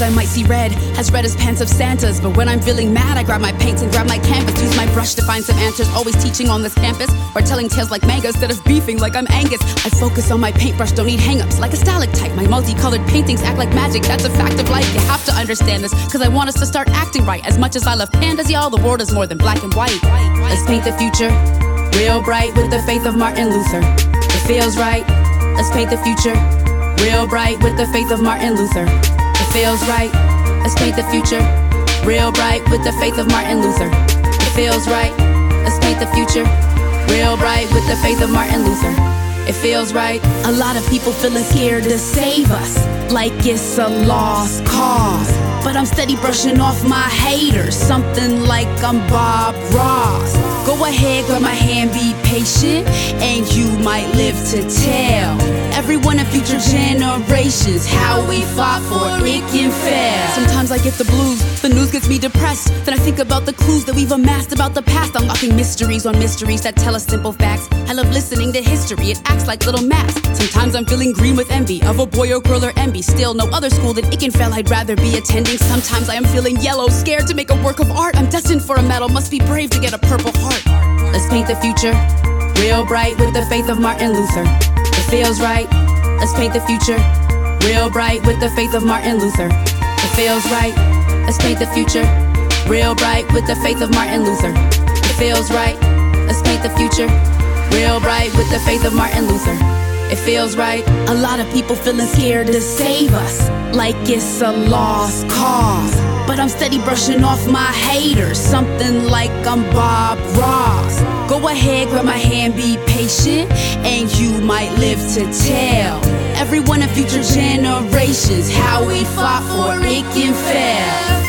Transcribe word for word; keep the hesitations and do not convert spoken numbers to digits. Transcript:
I might see red, as red as pants of Santas. But when I'm feeling mad, I grab my paints and grab my canvas. Use my brush to find some answers. Always teaching on this campus, or telling tales like manga instead of beefing like I'm Angus. I focus on my paintbrush, don't need hang-ups like a stalactite. My multicolored paintings act like magic, that's a fact of life. You have to understand this, cause I want us to start acting right. As much as I love pandas, y'all, the world is more than black and white. Let's paint the future real bright with the faith of Martin Luther. It feels right. Let's paint the future real bright with the faith of Martin Luther. It feels right. Let's paint the future real bright with the faith of Martin Luther. It feels right. Let's paint the future real bright with the faith of Martin Luther. It feels right. A lot of people feeling scared to save us, like it's a lost cause. But I'm steady brushing off my haters, something like I'm Bob Ross. Go ahead, grab my hand, be patient, and you might live to tell everyone in future generations how we fought for it can fail. Sometimes I get the blues, the news gets me depressed. Then I think about the clues that we've amassed about the past, unlocking mysteries on mysteries that tell us simple facts. I love listening to history, it acts like little maps. Sometimes I'm feeling green with envy of a boy or girl or envy. Still, no other school than Ickenfell I'd rather be attending. Sometimes I am feeling yellow, scared to make a work of art. I'm destined for a medal, must be brave to get a purple heart. Let's paint the future real bright with the faith of Martin Luther. It feels right. Let's paint the future real bright with the faith of Martin Luther. It feels right. Let's paint the future real bright with the faith of Martin Luther. It feels right. Let's paint the future real bright with the faith of Martin Luther. It feels right. A lot of people feeling scared to save us, like it's a lost cause. But I'm steady brushing off my haters, something like I'm Bob Ross. Go ahead, grab my hand, be patient, and you might live to tell everyone in future generations how we fought for it can fail.